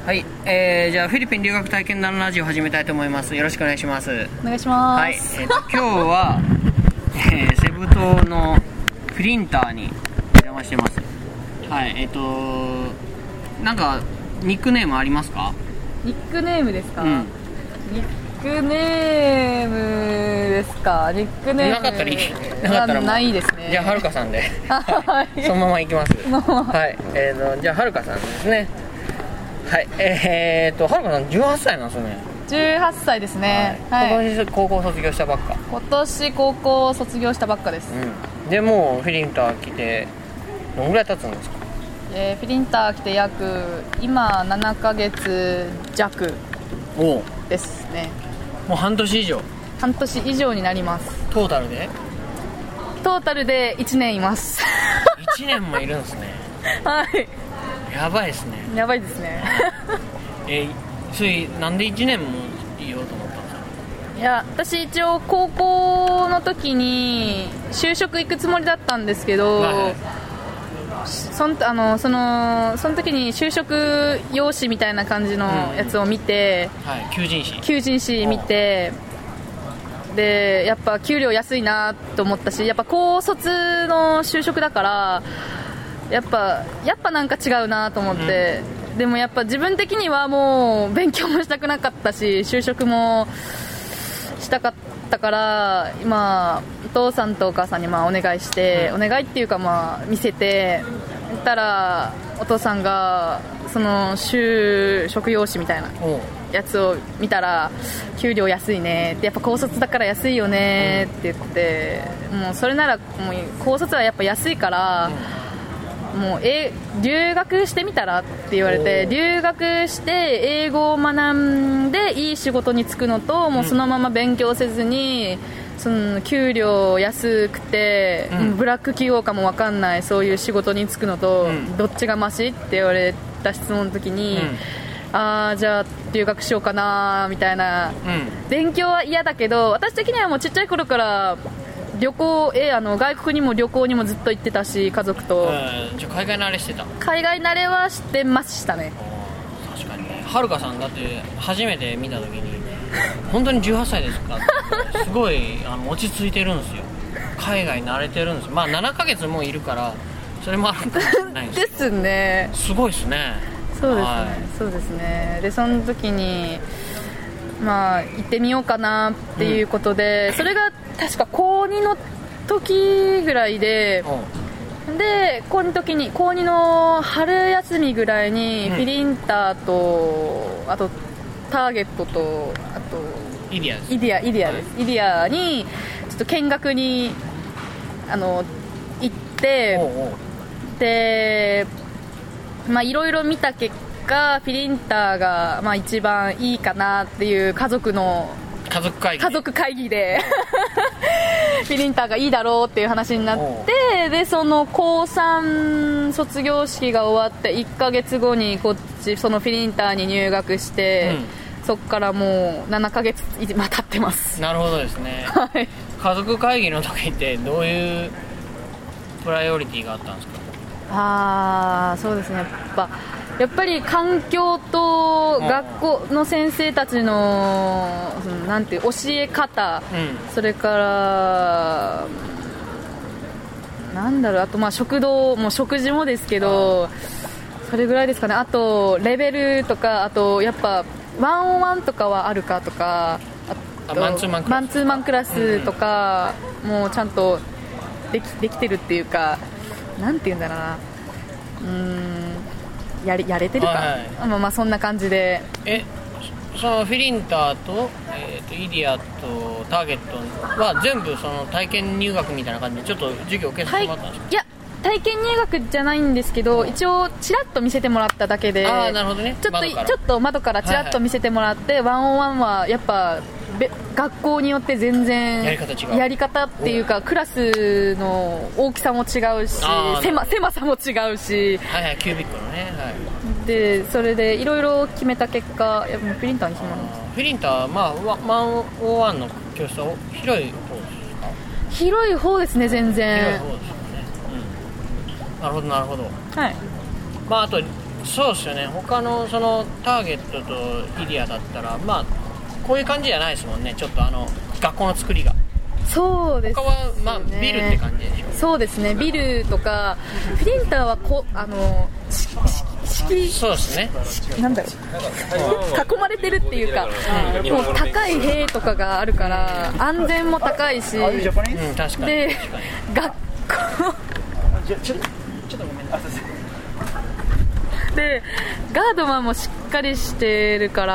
はい、じゃあフィリピン留学体験談ラジオ始めたいと思います。よろしくお願いします。 お願いします。 はい、今日は、セブ島のプリンターにお邪魔してます。はい、なんかニックネームありますか？ ニックネームですか？ うん、 ニックネームですか？ニックネームなかったらないですね。 じゃあはるかさんではい、 そのまま行きます。はい、じゃあはるかさんですね。はい、はるかさん18歳なんですね。 18歳ですね。 はい、 はい、 今年高校卒業したばっか。 今年高校卒業したばっかです。 うん、でもうフィリンター来てどのぐらい経つんですか？ フィリンター来て今7ヶ月弱ですね。 もう半年以上。 半年以上になります。 トータルで 1年います 1年もいるんですね。 はい、 やばいですね。 やばいですねそれなんで1年もいようと思ったんですか？ いや、私一応高校の時に就職行くつもりだったんですけど、 はい、 その時に就職用紙みたいな感じのやつを見て、 はい、求人誌見て、でやっぱ給料安いなと思ったし、やっぱ高卒の就職だからやっぱなんか違うなと思って、でもやっぱ自分的にはもう勉強もしたくなかったし就職もしたかったから今お父さんとお母さんにお願いして、お願いっていうか見せてたらお父さんがその就職用紙みたいなやつを見たら給料安いねって、やっぱ高卒だから安いよねって言って、もうそれならもう高卒はやっぱ安いから、もう留学してみたらって言われて、留学して英語を学んでいい仕事に就くのと、もうそのまま勉強せずにその給料安くて、ブラック企業かも分かんないそういう仕事に就くのと、どっちがマシって言われた質問の時に、じゃあ留学しようかなみたいな、勉強は嫌だけど私的にはもうちっちゃい頃から旅行外国にも旅行にもずっと行ってたし家族と、 じゃあ海外慣れしてた？ 海外慣れはしてましたね。 確かにね。はるかさんだって初めて見た時に本当に18歳ですかってすごい落ち着いてるんですよ。海外慣れてるんですよ。7ヶ月もいるからそれもあるかもしれないんですですね。 すごいですね。 そうですね、はい、そうですね。でその時に行ってみようかなっていうことで、それが確か高2の時ぐらいで、高2の春休みぐらいにフィリンターと、あとターゲットと、あとイディアにちょっと見学に行って、でいろいろ見た結果フィリンターが一番いいかなっていう家族会議でフィリンターがいいだろうっていう話になって、でその高3卒業式が終わって1ヶ月後にそのフィリンターに入学して、そこからもう7ヶ月経ってます。なるほどですね、 はい、 家族会議の時ってどういうプライオリティがあったんですか？ そうですね、やっぱり環境と学校の先生たちのなんていう教え方、それからあと食堂も食事もですけど、それぐらいですかね。あとレベルとか、あとやっぱ1on1とかはあるかとか、 マンツーマンクラスとかもうちゃんとできてるっていうか、なんていうんだろうな、やれてるか、そんな感じで。 そのフィリンターと、イディアとターゲットは全部その体験入学みたいな感じでちょっと授業受けさせてもらったんですか？ いや、体験入学じゃないんですけど、一応チラッと見せてもらっただけで、 なるほどね、 ちょっと窓からチラッと見せてもらって、ワンオンワンはやっぱ学校によって全然やり方っていうか、クラスの大きさも違うし、狭さも違うし、 キュービックのね、 でそれでいろいろ決めた結果、フィリンターにしました。 フィリンター、1on1の教室は広い方ですか？ 広い方ですね、全然。 広い方ですよね。なるほど。 はい。 あとそうですよね。他のそのターゲットとイリアだったらまあこういう感じじゃないですもんね。ちょっと学校の作りが。 そうですね。 他はまあビルって感じでしょ。 そうですね。ビルとかフリンターはそうですね。 なんだろう、囲まれてるっていうか、もう高い塀とかがあるから安全も高いし、 確かにで学校ちょっとごめんなさい。 でガードマンもしっかりしてるから、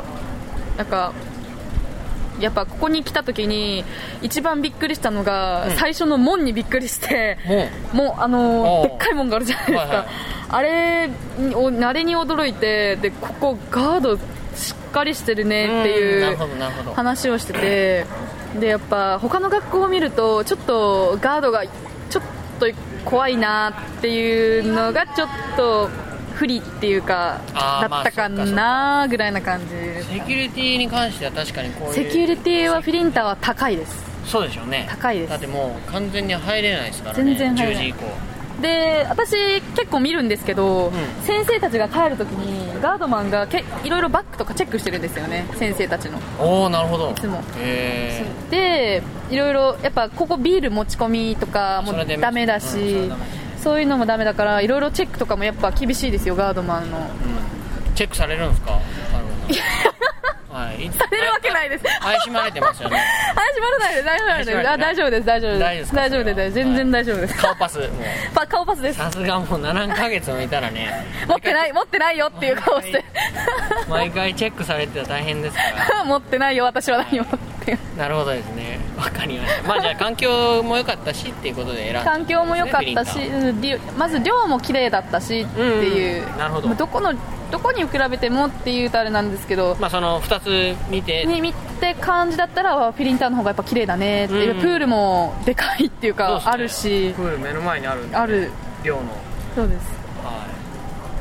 なんかやっぱここに来た時に一番びっくりしたのが、最初の門にびっくりして、もうでっかい門があるじゃないですか、はいはい、あれに驚いて、でここガードしっかりしてるねっていう話をしてて、でやっぱ他の学校を見るとちょっとガードがちょっと怖いなっていうのがちょっと不利っていうかだったかなぐらいな感じです。 セキュリティに関しては確かにこういうセキュリティはフィリンターは高いです。 そうでしょうね。 高いです。 だってもう完全に入れないですからね。 全然入れない。 10時以降で私結構見るんですけど、先生たちが帰るときにガードマンがいろいろバッグとかチェックしてるんですよね、先生たちの。 おー、なるほど。 いつもでいろいろやっぱここビール持ち込みとかもダメだし、そういうのもダメだからいろいろチェックとかもやっぱ厳しいですよ、ガードマンの。 チェックされるんですか？はい、 されるわけないです。 怪しまれてますよね。 怪しまれないです。大丈夫です。大丈夫です。全然大丈夫です。 顔パス。 顔パスです。 さすがもう7ヶ月もいたらね。 持ってないよっていう顔して。 毎回チェックされてたら大変ですから。 持ってないよ、私は何もっていう。 なるほどですね。わかりました。まあじゃあ環境も良かったしっていうことで選んだ、 環境も良かったし、まず量も綺麗だったしっていう。 なるほど。 どこに比べてもっていうとあれなんですけど、 まあその2つ見て感じだったらフィリンターの方がやっぱ綺麗だねっていう、プールもでかいっていうかあるし、 プール目の前にあるんで、量の。 そうです。 はい。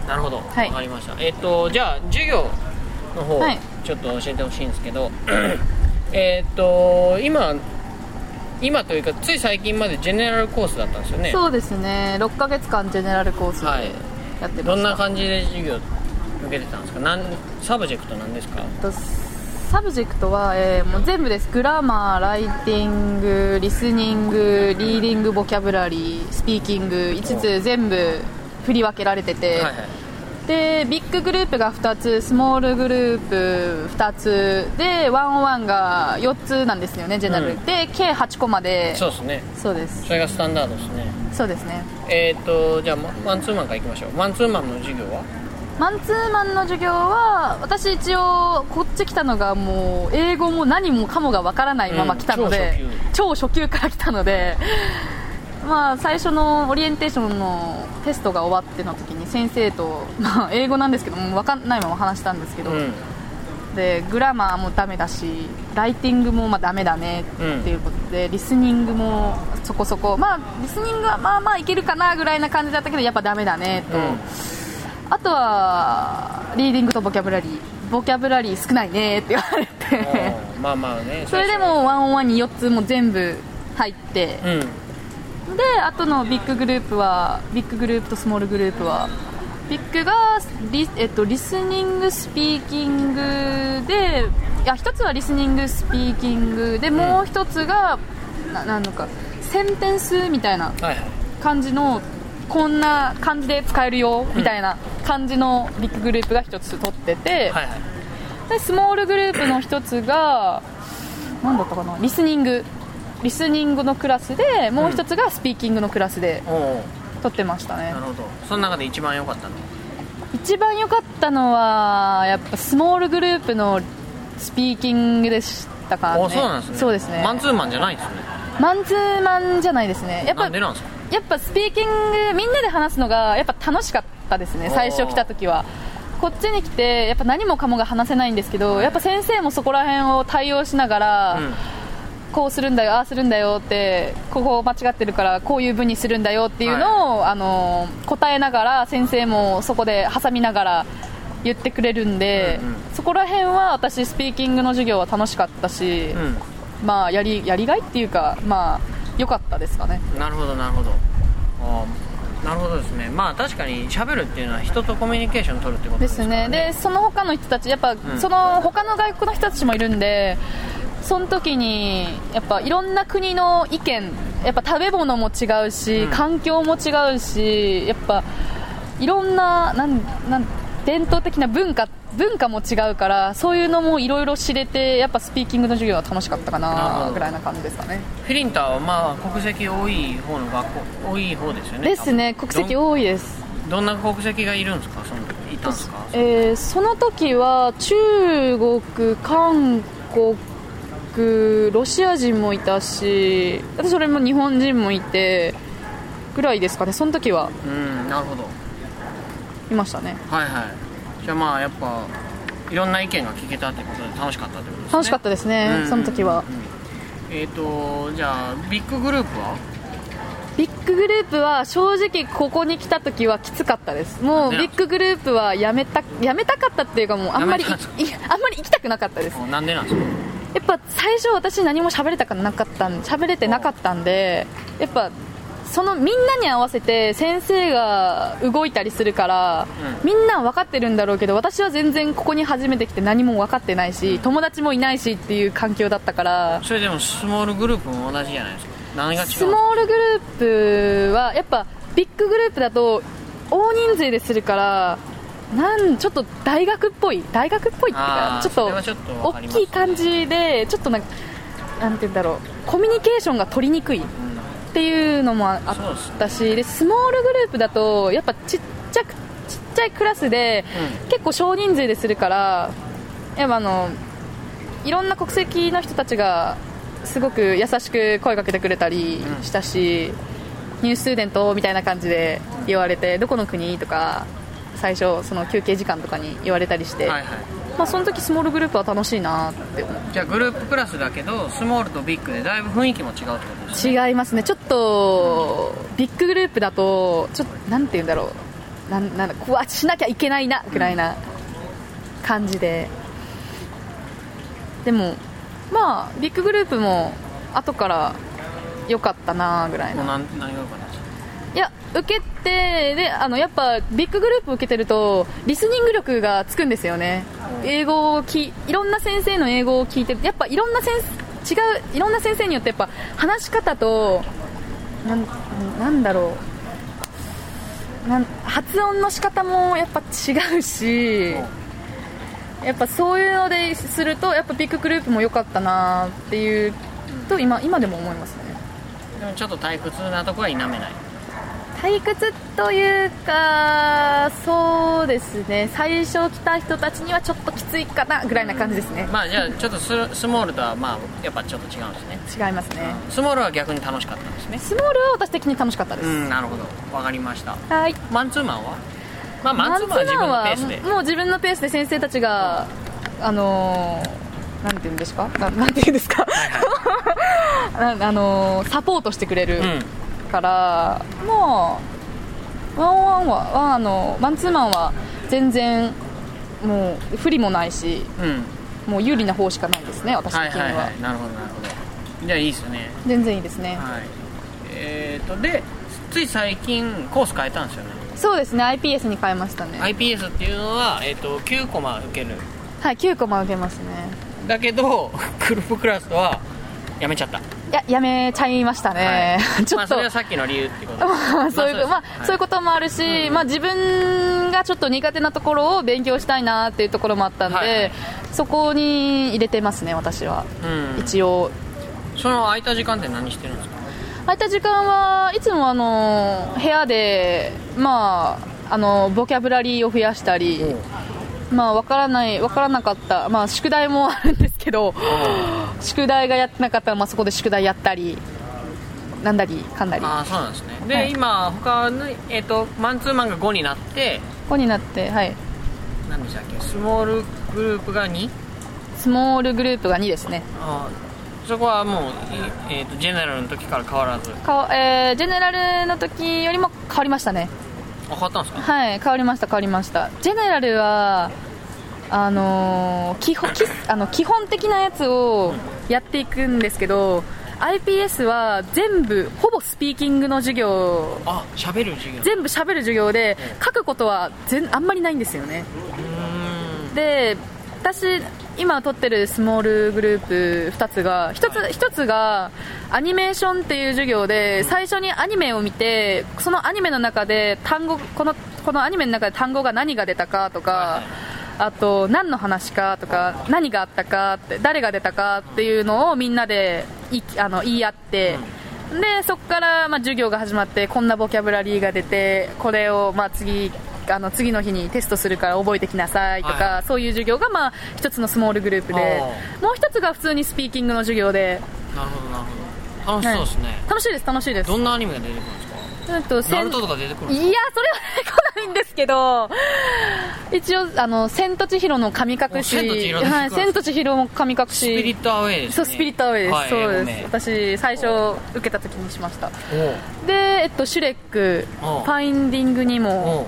なるほど。わかりました。じゃあ授業の方、ちょっと教えてほしいんですけど、今というかつい最近までジェネラルコースだったんですよね。 そうですね。6ヶ月間ジェネラルコースでやってました。 どんな感じで授業受けてたんですか？サブジェクトなんですか？ サブジェクトは、もう全部です。グラマー、ライティング、リスニング、リーディング、ボキャブラリー、スピーキング5つ全部振り分けられてて、でビッググループが2つ、スモールグループ2つでワンオンワンが4つなんですよね、ジェネラル、で計8コマで。 そうですね。 そうです。 それがスタンダードですね。 そうですね。 じゃあマンツーマンからいきましょう。マンツーマンの授業は？ マンツーマンの授業は私一応こっち来たのがもう英語も何もかもがわからないまま来たので、超初級から来たので、まあ最初のオリエンテーションのテストが終わっての時に先生と、まあ、英語なんですけども分かんないまま話したんですけど、でグラマーもダメだしライティングもまあダメだねっていうことで、リスニングもそこそこ、まあリスニングはまあまあいけるかなぐらいな感じだったけどやっぱダメだねと、あとはリーディングとボキャブラリー少ないねって言われてまあまあね、 それでもワンオンワンに4つも全部入って、であとのビッググループとスモールグループはビッグがリスニングスピーキングで、いや1つはリスニングスピーキングで、もう1つがなんのかセンテンスみたいな感じの、こんな感じで使えるよみたいな感じのビッググループが1つ取ってて、でスモールグループの1つが何だったかな、リスニングのクラスで、もう1つがスピーキングのクラスで取ってましたね。 なるほど。その中で一番良かったの？ 一番良かったのはやっぱスモールグループのスピーキングでしたかね。 そうなんですね。 そうですね。 マンツーマンじゃないんですね。 マンツーマンじゃないですね。やっぱなんでなんですか？ やっぱスピーキングみんなで話すのがやっぱ楽しかったですね。最初来た時はこっちに来てやっぱ何もかもが話せないんですけど、やっぱ先生もそこら辺を対応しながら、こうするんだよああするんだよって、ここ間違ってるからこういう風にするんだよっていうのを、答えながら先生もそこで挟みながら言ってくれるんで、そこら辺は私スピーキングの授業は楽しかったし、まあやりがいっていうか、まあ良かったですかね。 なるほどなるほど。 なるほどですね。まあ確かに喋るっていうのは人とコミュニケーション取るってことでですからね。 すね。でその他の人たちやっぱ、その他の外国の人たちもいるんで、その時にやっぱいろんな国の意見、やっぱ食べ物も違うし、環境も違うし、やっぱいろんな伝統的な文化も違うから、そういうのもいろいろ知れて、やっぱスピーキングの授業は楽しかったかなぐらいな感じですかね。 フィリンターはまあ国籍多い方の学校、多い方ですよね。 ですね、国籍多いです。 どんな国籍がいるんですか、その時いたんですか。 その時は中国、韓国、ロシア人もいたし、あとそれも日本人もいてぐらいですかね、その時は。 なるほど、 いましたね。 はいはい。じゃあまあやっぱいろんな意見が聞けたってことで楽しかったってことですね。 楽しかったですね、その時は。 じゃあビッググループはビッググループは正直ここに来た時はきつかったです。もうビッググループはやめたかったっていうか、もうあんまり行きたくなかったです。 なんでなんですか。 やっぱ最初私何も喋れてなかったんで、やっぱそのみんなに合わせて先生が動いたりするから、みんなは分かってるんだろうけど、私は全然ここに初めて来て何も分かってないし、友達もいないしっていう環境だったから。 それでもスモールグループも同じじゃないですか。何が違う。 スモールグループはやっぱビッググループだと大人数でするから、ちょっと大学っぽいっていうか、ちょっと大きい感じで、ちょっとなんて言うんだろう、コミュニケーションが取りにくいっていうのもあったし、でスモールグループだとやっぱちっちゃいクラスで、結構少人数でするから、やっぱいろんな国籍の人たちがすごく優しく声かけてくれたりしたし、ニューストゥーデントみたいな感じで言われて、どこの国とか最初その休憩時間とかに言われたりして、まあ、その時スモールグループは楽しいなって思う。 じゃあグループクラスだけどスモールとビッグでだいぶ雰囲気も違うってことですね。 違いますね。ちょっとビッググループだとちょっとなんて言うんだろう、こうしなきゃいけないなぐらいな感じで、でもまあビッググループも後から良かったなぐらいな。 何が良かったんですか。 いや受けてでやっぱビッググループ受けてるとリスニング力がつくんですよね。英語をいろんな先生の英語を聞いて、やっぱいろんな先生によってやっぱ話し方となんだろう、発音の仕方もやっぱ違うし、やっぱそういうのでするとやっぱビッググループも良かったなっていうと今でも思いますね。 でもちょっと退屈なとこは否めない。 退屈というか、そうですね、最初来た人たちにはちょっときついかなぐらいな感じですね。 まあじゃあちょっとスモールとはまあやっぱちょっと違うんですね。 違いますね。 スモールは逆に楽しかったんですね。 スモールは私的に楽しかったです。 なるほど、わかりました。 はい。 マンツーマンはマンツーマンは自分のペースで、 もう自分のペースで先生たちがなんていうんですか、なんていうんですかサポートしてくれるから、もうマンツーマンは全然もう不利もないし、もう有利な方しかないですね、私的には。 なるほどなるほど。じゃあいいですね。 全然いいですね。 でつい最近コース変えたんですよね。 そうですね、 IPS に変えましたね。 IPS っていうのは、9コマ受ける。 はい、9コマ受けますね。 だけどグループクラスはやめちゃった。 いや、やめちゃいましたね、ちょっと、 それはさっきの理由ってことそういうこともあるし、自分がちょっと苦手なところを勉強したいなっていうところもあったんで、そこに入れてますね、私は。一応その空いた時間って何してるんですか。 空いた時間はいつも部屋で、ボキャブラリーを増やしたり、分からなかった、宿題もあるんですけど、宿題がやってなかったら、そこで宿題やったりなんだりかんだり。 そうなんですね。で、今他の、マンツーマンが5になって、 はい、 何でしたっけ、スモールグループが 2？ スモールグループが2ですね。 そこはもう、ジェネラルの時から変わらず。 ジェネラルの時よりも変わりましたね。 変わったんですか。 はい、変わりました。ジェネラルは基本的なやつをやっていくんですけど、 iPS は全部ほぼスピーキングの授業、 喋る授業、 全部喋る授業で、書くことはあんまりないんですよね。で、私今取ってるスモールグループ2つが1つがアニメーションっていう授業で、最初にアニメを見て、そのアニメの中でこのアニメの中で単語が何が出たかとか、あと何の話かとか、何があったかって、誰が出たかっていうのをみんなで言い合って、でそこから授業が始まって、こんなボキャブラリーが出て、これを次の日にテストするから覚えてきなさいとか、そういう授業が一つのスモールグループで、もう一つが普通にスピーキングの授業で。 なるほどなるほど、楽しそうですね。 楽しいです楽しいです。 どんなアニメが出てくるんですか？ナルトとか出てくるんですか？ いや、それは出てこないんですけど、一応千と千尋の神隠し、千と千尋の神隠し、 スピリットアウェイですね。 そう、スピリットアウェイです、そうです。私最初受けた時にしました。で、シュレック、ファインディングにも、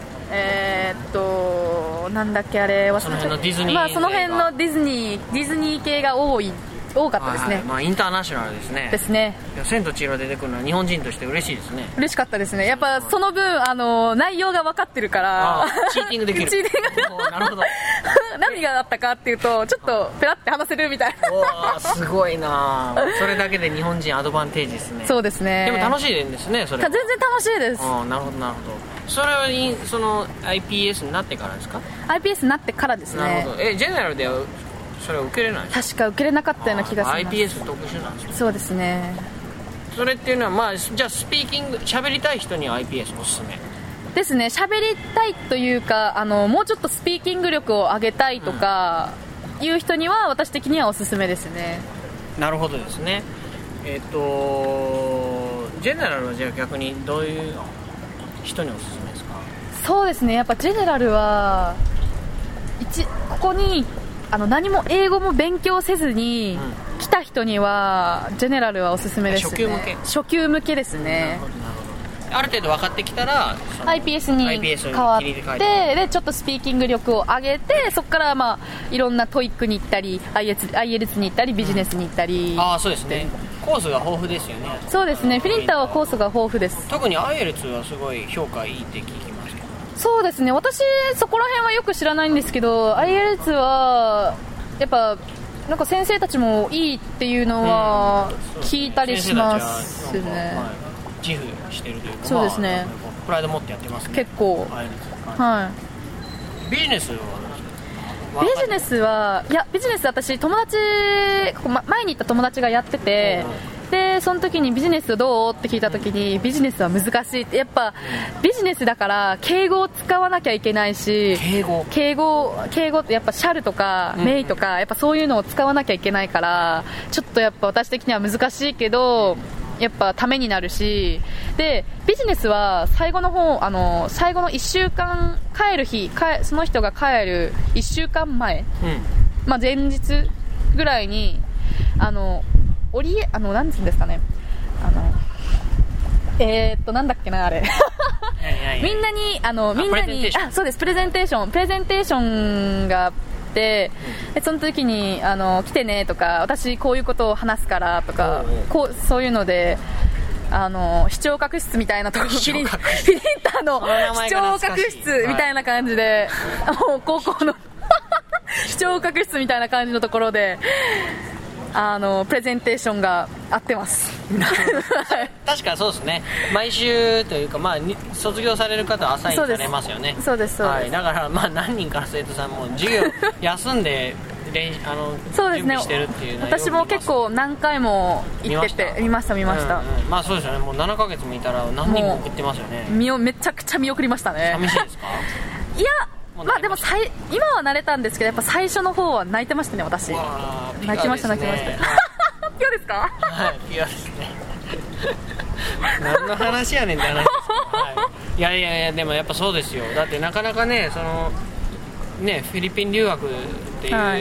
なんだっけあれ、 その辺のディズニー、 その辺のディズニー系が多かったですね。 インターナショナルですね。いや、千と千尋出てくるのは日本人として嬉しいですね。 嬉しかったですね。やっぱその分内容が分かってるからチーティングできる。 チーティングなるほど。 何があったかっていうと、ちょっとペラって話せるみたいな。すごいな。それだけで日本人アドバンテージですね。 そうですね。 でも楽しいですね、それ。 全然楽しいです。 なるほどなるほど。それはその iPS になってからですか？ iPS になってからですね。 なるほど。ジェネラルでそれは受けれない？ 確か受けれなかったような気がします。 iPS 特殊なんですか？ そうですね。 それっていうのはじゃあスピーキング喋りたい人には iPS おすすめですね。喋りたいというか、もうちょっとスピーキング力を上げたいとかいう人には、私的にはおすすめですね。 なるほどですね。ジェネラルはじゃあ逆にどういう人におすすめですか？ そうですね、やっぱジェネラルはここに何も英語も勉強せずに来た人にはジェネラルはおすすめですね。初級向けですね。 ある程度分かってきたら iPS に変わって、でちょっとスピーキング力を上げて、そこからいろんなトイックに行ったり IELTS に行ったりビジネスに行ったり、 そうですね。コースが豊富ですよね。 そうですね。フィリンターはコースが豊富です。 特に IELTS はすごい評価いいって聞きますけど。 そうですね。私そこら辺はよく知らないんですけど、 IELTS はやっぱなんか先生たちもいいっていうのは聞いたりしますね。 自負してるというか、 そうですね。 プライド持ってやってますね。 結構。はい。 ビジネスはビジネス私友達、前に行った友達がやってて、でその時にビジネスどうって聞いた時に、ビジネスは難しいって。やっぱビジネスだから敬語を使わなきゃいけないし、敬語ってやっぱシャルとかメイとか、やっぱそういうのを使わなきゃいけないから、ちょっとやっぱ私的には難しいけど、やっぱためになるし、でビジネスは最後の1週間帰る日、その人が帰る1週間前、前日ぐらいになんて言うんですかね、なんだっけなあれみんなにそうです、プレゼンテーションがあって、その時に来てねとか、私こういうことを話すからとか、そういうので視聴覚室みたいなところ、フィリンターの視聴覚室みたいな感じで、高校の視聴覚室みたいな感じのところでプレゼンテーションが合ってます確かそうですね。毎週というか、卒業される方はアサインされますよね。 そうです、 だから何人かの生徒さんも授業休んでそうですね。 準備してるっていう。 私も結構何回も行ってて見ました。 そうですよね。もう7ヶ月もいたら何人も送ってますよね。 めちゃくちゃ見送りましたね。 寂しいですか？ いや、でも今は慣れたんですけど、やっぱ最初の方は泣いてましたね。私泣きましたピュアですか？ はい、ピュアですね何の話やねんって話です、いやでもやっぱそうですよ。だってなかなかね、フィリピン留学っていう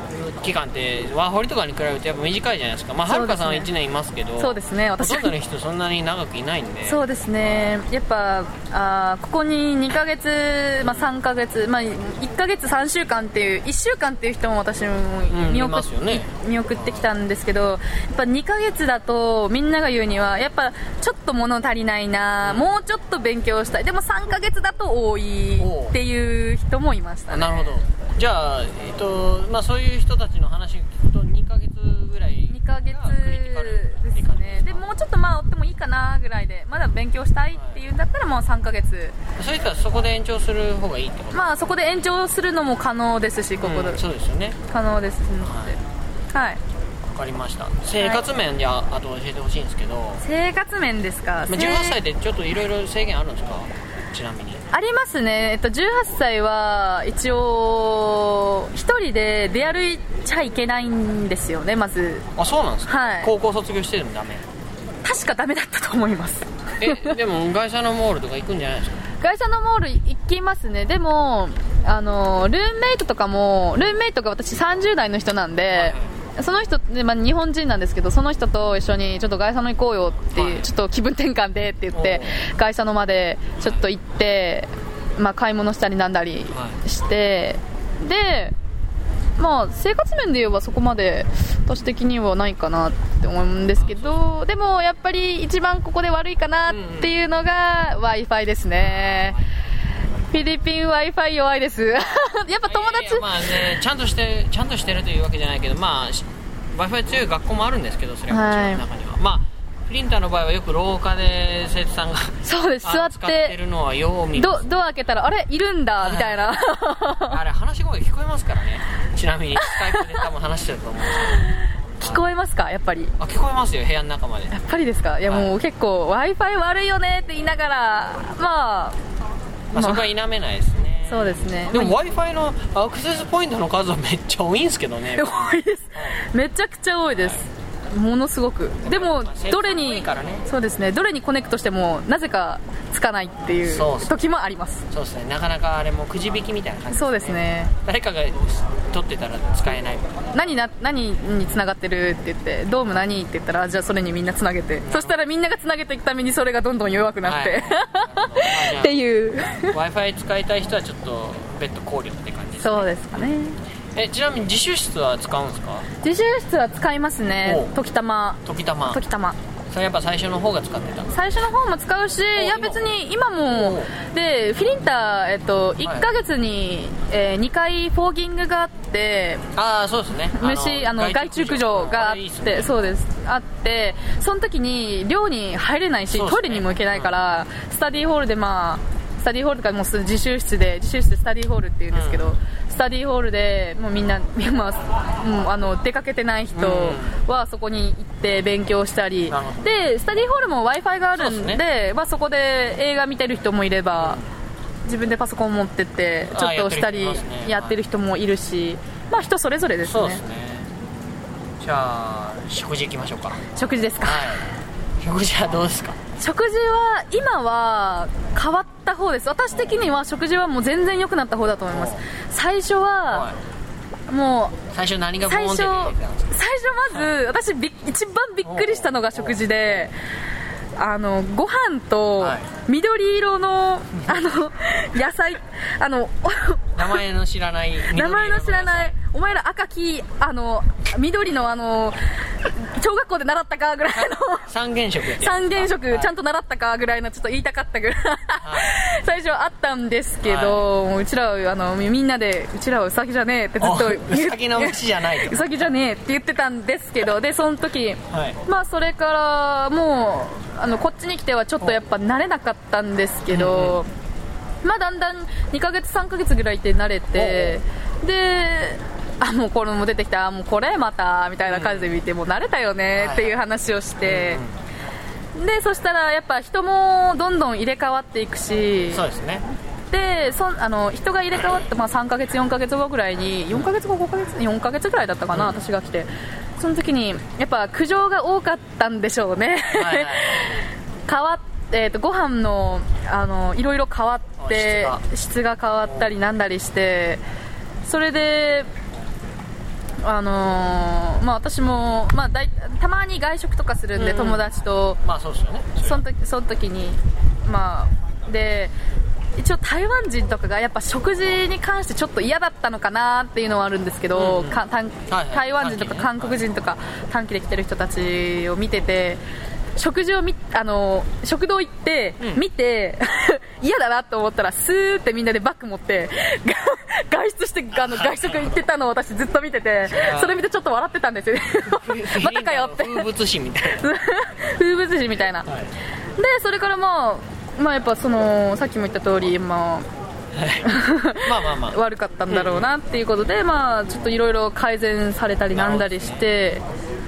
期間ってワーホリとかに比べてやっぱ短いじゃないですか。まあはるかさんは1年いますけど、 そうですね、私ほとんどの人そんなに長くいないんで。 そうですね、やっぱここに2ヶ月、まあ、3ヶ月、まあ、1ヶ月3週間っていう1週間っていう人も私も見送ってきたんですけど、やっぱ2ヶ月だとみんなが言うにはやっぱちょっと物足りないな、もうちょっと勉強したい、でも3ヶ月だと多いっていう人もいましたね。 なるほど。じゃあ、まあ、そういう人たちの話を聞くと2ヶ月ぐらい 2ヶ月ですね。でもうちょっとまあ追ってもいいかなぐらいで、まだ勉強したいっていうんだったらもう3ヶ月、 そういったらそこで延長する方がいいってこと？ まあそこで延長するのも可能ですし、ここで、 そうですよね、 可能ですので、はい、 分かりました。生活面であと教えてほしいんですけど。 生活面ですか。 18歳でちょっといろいろ制限あるんですか？ちなみにありますね。18歳は一応1人で出歩いちゃいけないんですよね、まず。 あ、そうなんですか、 はい、 高校卒業してるのダメ？ 確かダメだったと思います。 でもガイサのモールとか行くんじゃないですか？ ガイサのモール行きますね。でもルームメイトが私30代の人なんで、はい、その人、まあ、日本人なんですけど、その人と一緒にちょっとガイサの行こうよっていう、はい、ちょっと気分転換でって言ってガイサのまでちょっと行って、まあ、買い物したりなんだりして、はい、で、まあ、生活面で言えばそこまで私的にはないかなって思うんですけど、でもやっぱり一番ここで悪いかなっていうのが Wi-Fi ですね。フィリピン Wi-Fi 弱いです。やっぱ友達、 まあね、ちゃんとしてるというわけじゃないけど、まあ Wi-Fi 強い学校もあるんですけど、それはもちろん中には、まあフリンターの場合はよく廊下で生徒さんがそうです、座って使ってるのはよう見ます。 ドア開けたらあれいるんだみたいなあれ話し声聞こえますからね。ちなみにスカイプで多分話してると思うんですけど聞こえますか？やっぱり聞こえますよ、部屋の中まで。 やっぱりですか？いや、もう結構 Wi-Fi 悪いよねって言いながら、まあそこは否めないですね。 そうですね。 でも Wi-Fi のアクセスポイントの数はめっちゃ多いんですけどね。 多いです、めちゃくちゃ多いです、ものすごく。でもどれに、そうですね、どれにコネクトしてもなぜかつかないっていう時もあります。 そうですね、なかなかあれもくじ引きみたいな感じですね。 そうですね、 誰かが取ってたら使えない。 何につながってるって言って、ドーム何って言ったら、じゃあそれにみんなつなげて、そしたらみんながつなげていくためにそれがどんどん弱くなって、はい、っていう Wi-Fi 使いたい人はちょっと別途考慮って感じですね。 そうですかね。 ちなみに自習室は使うんですか？ 自習室は使いますね。時たまそれやっぱ最初の方が使ってた？最初の方も使うし、いや別に今もで、フィリンタ1ヶ月に、2回フォーギングがあって、 そうですね、 害虫駆除があって、そうです、あって、その時に寮に入れないし、トイレにも行けないから、スタディーホールで、スタディーホールとかもう自習室でスタディーホールっていうんですけど、スタディーホールでもうみんな、出かけてない人はそこに行って勉強したり、でスタディーホールも Wi-Fi があるんで、そこで映画見てる人もいれば、自分でパソコン持ってってちょっとしたりやってる人もいるし、人それぞれですね。 そうですね。じゃあ食事行きましょうか。 食事ですか、 食事はどうですか？ 食事は今は変わった方です。私的には食事はもう全然良くなった方だと思います。最初はもう最初何がボーンって出てきたんですか？ 最初まず、私一番びっくりしたのが食事で、ご飯と緑色の野菜、 名前の知らないお前ら赤黄緑の小学校で習ったかぐらいの三原色ちゃんと習ったかぐらいの、ちょっと言いたかったぐらい最初あったんですけど、うちらはみんなでうちらはウサギじゃねえってずっとウサギの虫じゃないウサギじゃねえって言ってたんですけど、でその時、それからもうこっちに来てはちょっとやっぱ慣れなかったんですけど、だんだん2ヶ月3ヶ月ぐらいで慣れて、でもうこれも出てきた、もうこれまたみたいな感じで見て、もう慣れたよねっていう話をして、でそしたらやっぱ人もどんどん入れ替わっていくし、 そうですね。 で人が入れ替わって、3ヶ月4ヶ月後ぐらいに、4ヶ月後5ヶ月4ヶ月ぐらいだったかな、私が来て、その時にやっぱ苦情が多かったんでしょうね。変わってご飯のいろいろ変わって質が変わったりなんだりして、それで私も、たまに外食とかするんで、友達と、 そうですよね。 その時に、で一応台湾人とかがやっぱ食事に関してちょっと嫌だったのかなっていうのはあるんですけど、台湾人とか韓国人とか短期で来てる人たちを見てて、食堂行って見て、嫌だなと思ったらスーってみんなでバッグ持って外出して外食行ってたのを私ずっと見てて、それ見てちょっと笑ってたんですよねまたかよって風物詩みたいな風物詩みたいな、でそれからやっぱさっきも言った通り悪かったんだろうなっていうことで、ちょっといろいろ改善されたりなんだりして、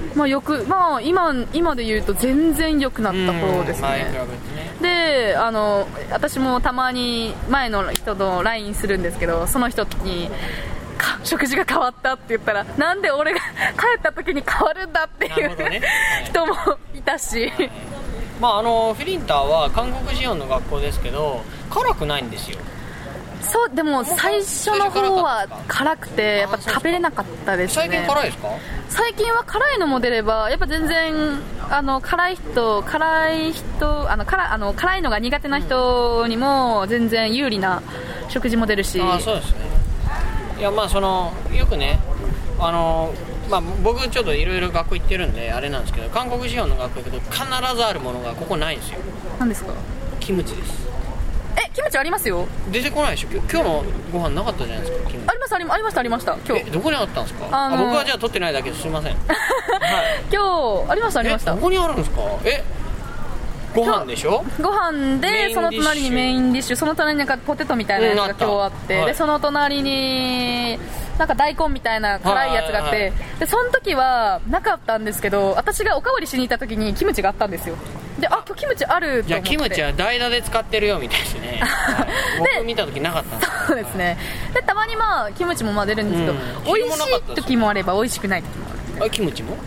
今で言うと全然良くなった方ですね。で私もたまに前の人と LINE するんですけど、その人に食事が変わったって言ったら、なんで俺が帰った時に変わるんだっていう、人もいたし、 フィリンターは韓国人の学校ですけど辛くないんですよ。 そうでも最初の方は辛くてやっぱ食べれなかったですね。 最近辛いですか？ 最近は辛いのも出ればやっぱ全然辛いのが苦手な人にも全然有利な食事も出るし。 そうですね。いやよくね僕ちょっといろいろ学校行ってるんであれなんですけど、韓国資本の学校行くと必ずあるものがここないんですよ。 何ですか？ キムチです。 キムチありますよ。 出てこないでしょ。今日のご飯なかったじゃないですか。キムチありました今日。 どこにあったんですか？僕はじゃあ取ってないだけですいません、はい、 今日ありましたどこにあるんですか？ご飯でしょ。 ご飯でその隣にメインディッシュ、その隣にポテトみたいなやつが今日あって、でその隣に大根みたいな辛いやつがあって、でその時はなかったんですけど、私がおかわりしに行った時にキムチがあったんですよ。で今日キムチあると思って。 キムチは代打で使ってるよみたいですね僕見た時なかったんです。 そうですね。でたまにキムチも出るんですけど、美味しい時もあれば美味しくない時もある。 キムチも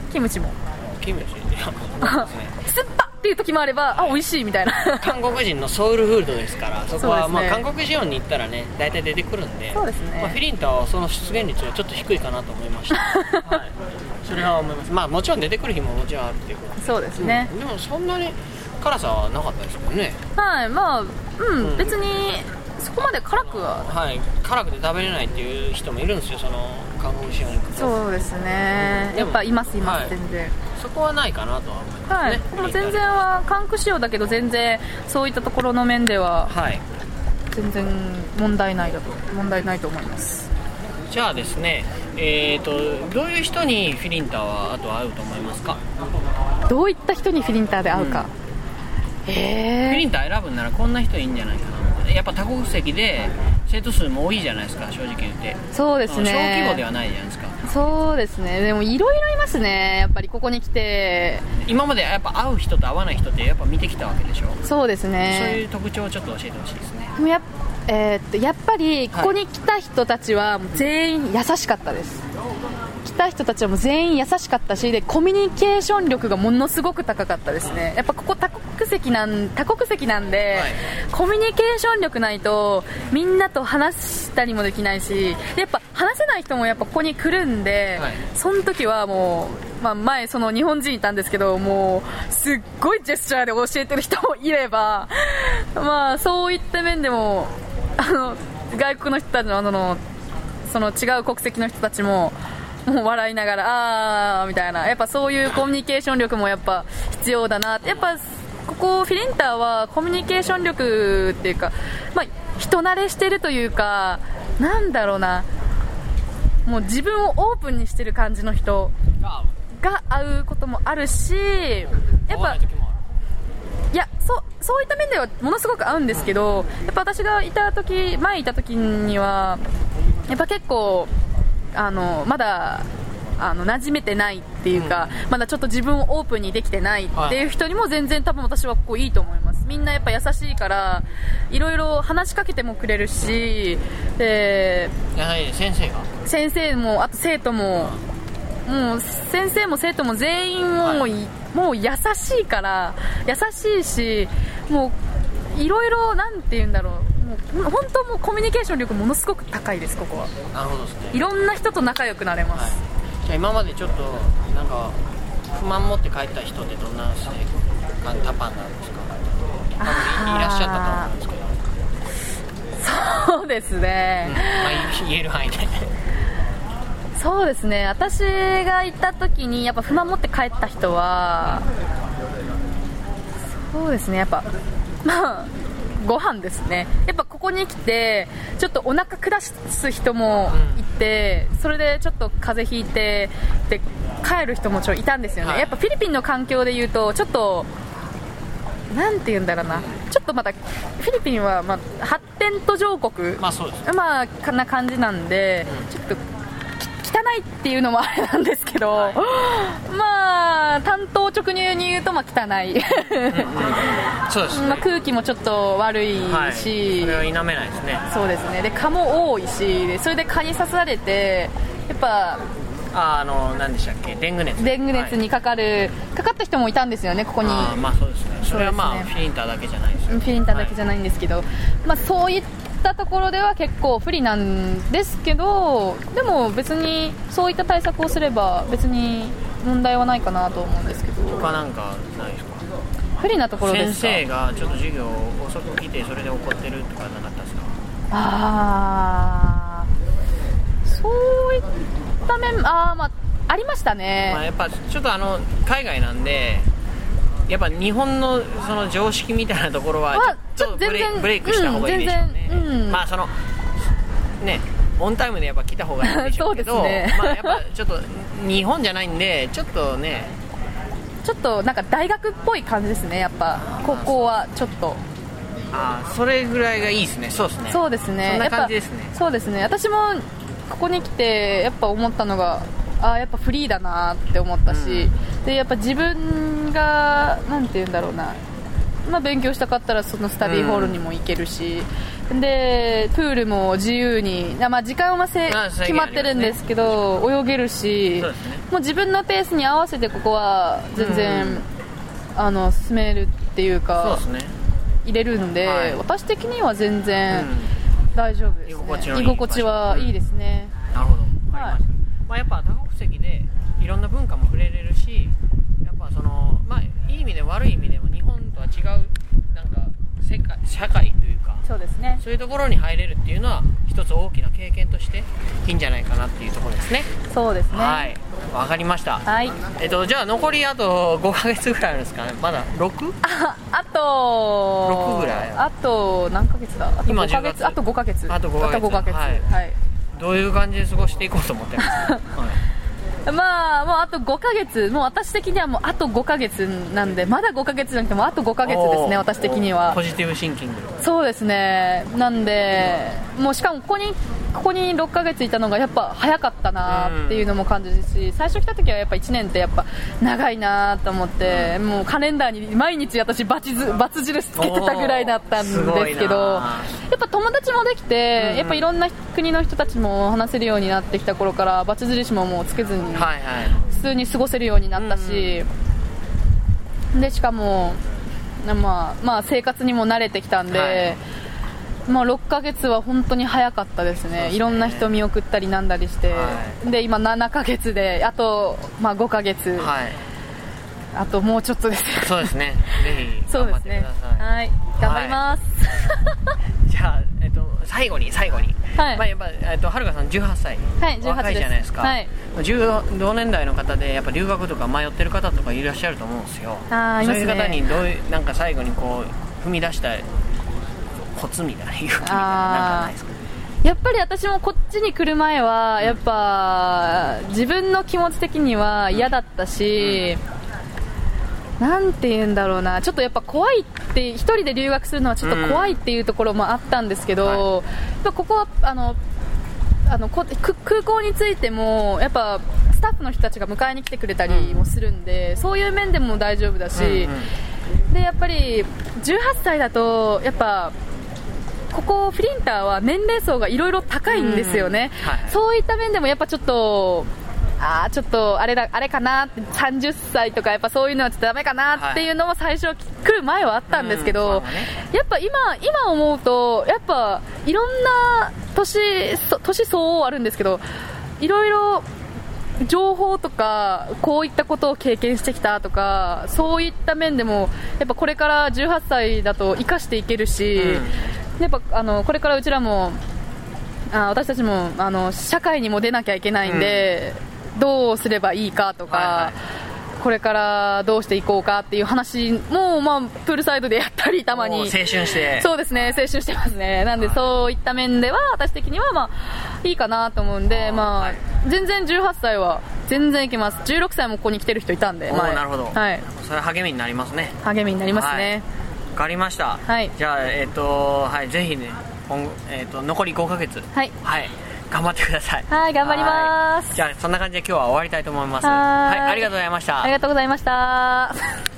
酸っぱっていう時もあれば美味しいみたいな韓国人のソウルフードですから、そこは韓国資本に行ったらね大体出てくるんで、 そうですね。 フィリンターはその出現率はちょっと低いかなと思いましたはい、それは思います。もちろん出てくる日ももちろんあるっていうことで。 そうですね、 でもそんなに辛さはなかったですもんね。 はい、別にそこまで辛くは、 辛くて食べれないっていう人もいるんですよ、その韓国資本に行くと。 そうですね、やっぱいます、全然そこはないかなとは思いますね。 でも全然は韓国仕様だけど全然そういったところの面では全然問題ないと思います。 じゃあですね、どういう人にフィリンターはあと会うと思いますか？ どういった人にフィリンターで会うか、フィリンター選ぶんならこんな人いいんじゃないかな。やっぱ多国籍で生徒数も多いじゃないですか、正直言って。 そうですね、 小規模ではないじゃないですか。 そうですね。でもいろいろいますね、やっぱりここに来て。 今までやっぱ会う人と会わない人ってやっぱ見てきたわけでしょ。 そうですね。 そういう特徴をちょっと教えてほしいですね。 でもやっぱりここに来た人たちは全員優しかったです。来た人たちはもう全員優しかったし、でコミュニケーション力がものすごく高かったですね。やっぱここ多国籍なんで、コミュニケーション力ないとみんなと話したりもできないし、でやっぱ話せない人もやっぱここに来るんで、その時はもう、前その日本人いたんですけど、もうすっごいジェスチャーで教えてる人もいればそういった面でも外国の人たちのその違う国籍の人たちもう笑いながらみたいな、やっぱそういうコミュニケーション力もやっぱ必要だなって。やっぱここフィリンターはコミュニケーション力っていうか、人慣れしてるというか、なんだろうな、もう自分をオープンにしてる感じの人が会うこともあるし、やっぱそういった面ではものすごく合うんですけど、やっぱ私が前いた時にはやっぱ結構まだ馴染めてないっていうか、まだちょっと自分をオープンにできてないっていう人にも全然多分私はここいいと思います。みんなやっぱ優しいからいろいろ話しかけてもくれるし、で先生もあと生徒も、もう先生も生徒も全員もう優しいから優しいし、もういろいろなんて言うんだろう、もう本当もうコミュニケーション力ものすごく高いです、ここは。 なるほどですね。 いろんな人と仲良くなれます。 じゃあ今までちょっとなんか不満持って帰った人ってどんなタパンなんですか？多分いらっしゃったと思うんですけど。 そうですね、 まあ、言える範囲でそうですね、私が行った時にやっぱ不満持って帰った人は、そうですね、やっぱまあご飯ですね。やっぱここに来てちょっとお腹下す人もいて、それでちょっと風邪ひいてで帰る人もいたんですよね、はい、やっぱフィリピンの環境でいうとちょっとなんて言うんだろうな、ちょっとまだフィリピンはまあ発展途上国、 まあそうです、 まあこんな感じなんで、ちょっと汚いっていうのもあれなんですけど、はい、まあ単刀直入に言うとまあ汚いそうですね、 まあ、空気もちょっと悪いし、はい、 それは否めないですね。 そうですね、で蚊も多いし、それで蚊に刺されてやっぱ何でしたっけ、デング熱にかかった人もいたんですよね、ここに。 まあそうですね、それはまあ、フィリンターだけじゃないですよ。 フィリンターだけじゃないんですけど、はい、まあそういったところでは結構不利なんですけど、でも別にそういった対策をすれば別に問題はないかなと思うんですけど。 他なんかないですか？ 不利なところですか？ 先生がちょっと授業遅く来てそれで怒ってるとかなかったですか？ そういった面、まあありましたね。 まあ、やっぱちょっと海外なんでやっぱ日本のその常識みたいなところはちょっとブレイクした方がいいでしょうね。まあそのね、オンタイムでやっぱ来た方がいいでしょうけど、ね、まあやっぱちょっと日本じゃないんでちょっとね、 ちょっとなんか大学っぽい感じですね、やっぱここはちょっと。 それぐらいがいいですね。そうですね。 そうですね。 そんな感じですね。 そうですね。私もここに来てやっぱ思ったのが、やっぱフリーだなって思ったし、でやっぱ自分がなんて言うんだろうな、まあ、勉強したかったらそのスタディホールにも行けるし、でプールも自由に、まあ、時間は決まってるんですけど、泳げるし、もう自分のペースに合わせてここは全然、進めるっていうか、 そうですね、 入れるんで、はい、私的には全然大丈夫ですね。居心地はいいですね。 なるほど、はい、まあ、やっぱ多国籍でいろんな文化も触れれるし、やっぱその、まあ、いい意味で悪い意味でも日本とは違うなんか社会というか、 そうですね、 そういうところに入れるっていうのは一つ大きな経験としていいんじゃないかなっていうところですね。 そうですね、 はい、わかりました。 はい、 じゃあ残りあと5ヶ月ぐらいあるんですかね。まだ 6？ あと 6ぐらい。 あと何ヶ月だ。あと5ヶ月。あと5ヶ月。はい、はい、どういう感じで過ごしていこうと思ってますか？はい、 まあもうあと5ヶ月、もう私的にはもうあと5ヶ月なんで、まだ5ヶ月じゃなくてもあと5ヶ月ですね、私的には。 ポジティブシンキング。 そうですね。なんでもうしかもここに6ヶ月いたのがやっぱ早かったなっていうのも感じるし、最初来た時はやっぱ1年ってやっぱ長いなと思って、もうカレンダーに毎日私バツ印つけてたぐらいだったんですけど、やっぱ友達もできて、やっぱいろんな国の人たちも話せるようになってきた頃からバツ印ももうつけずに普通に過ごせるようになったし、でしかもまあ生活にも慣れてきたんで、まあ、6ヶ月は本当に早かったですね。いろんな人見送ったりなんだりして、で今7ヶ月であと、まあ、5ヶ月、あともうちょっとです。 そうですね、ぜひ頑張ってください。 はい、頑張ります。 じゃあ、最後に、 はい、 まあ、やっぱはるかさん18歳、 はい、18 若いじゃないですか。 はい、 同年代の方でやっぱ留学とか迷ってる方とかいらっしゃると思うんですよ。そういう方になんか最後にこう踏み出したコツみたいな、勇気みたいな、なんかないですか？ やっぱり私もこっちに来る前はやっぱ自分の気持ち的には嫌だったし、なんて言うんだろうな、ちょっとやっぱ怖いって、一人で留学するのはちょっと怖いっていうところもあったんですけど、やっぱここは空港についてもやっぱスタッフの人たちが迎えに来てくれたりもするんで、そういう面でも大丈夫だし、でやっぱり18歳だとやっぱここフリンターは年齢層がいろいろ高いんですよね。そういった面でもやっぱちょっとあれかなって、30歳とかやっぱそういうのはちょっとダメかなっていうのも最初来る前はあったんですけど、やっぱ今思うとやっぱいろんな年相応あるんですけど、いろいろ情報とかこういったことを経験してきたとか、そういった面でもやっぱこれから18歳だと生かしていけるし、やっぱこれからうちらも私たちも社会にも出なきゃいけないんで、どうすればいいかとか、これからどうしていこうかっていう話も、プールサイドでやったり、たまに青春して、 そうですね、青春してますね。なんでそういった面では私的にはいいかなと思うんで、全然18歳は全然いけます。16歳もここに来てる人いたんで、 なるほど、 はい、 それ励みになりますね。 励みになりますね。 わかりました。じゃあぜひね、残り5ヶ月、頑張ってください。 はい、頑張ります。 じゃあそんな感じで今日は終わりたいと思います。ありがとうございました。 ありがとうございました。